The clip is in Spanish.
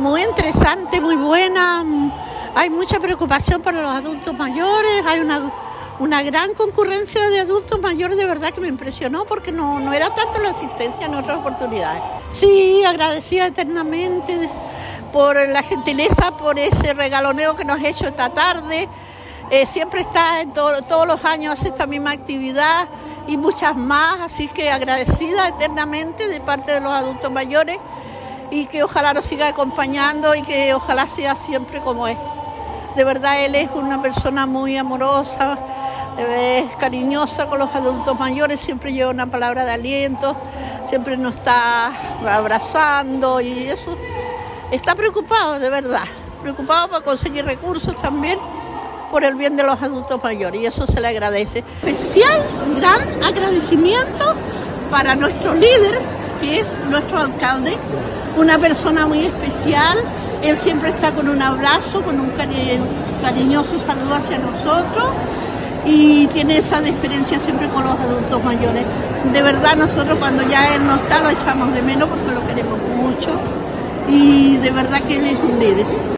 muy interesante, muy buena. Hay mucha preocupación por los adultos mayores, hay una gran concurrencia de adultos mayores, de verdad que me impresionó porque no era tanto la asistencia en otras oportunidades. Sí, agradecida eternamente por la gentileza, por ese regaloneo que nos ha hecho esta tarde. Siempre está todos los años hace esta misma actividad y muchas más, así que agradecida eternamente de parte de los adultos mayores y que ojalá nos siga acompañando y que ojalá sea siempre como es. De verdad él es una persona muy amorosa, es cariñosa con los adultos mayores, siempre lleva una palabra de aliento, siempre nos está abrazando y eso. Está preocupado, de verdad, preocupado para conseguir recursos también por el bien de los adultos mayores y eso se le agradece. Especial, gran agradecimiento para nuestro líder, que es nuestro alcalde, una persona muy especial. Él siempre está con un abrazo, con un cariñoso saludo hacia nosotros y tiene esa experiencia siempre con los adultos mayores. De verdad nosotros cuando ya él no está lo echamos de menos porque lo queremos mucho y de verdad que él es un líder.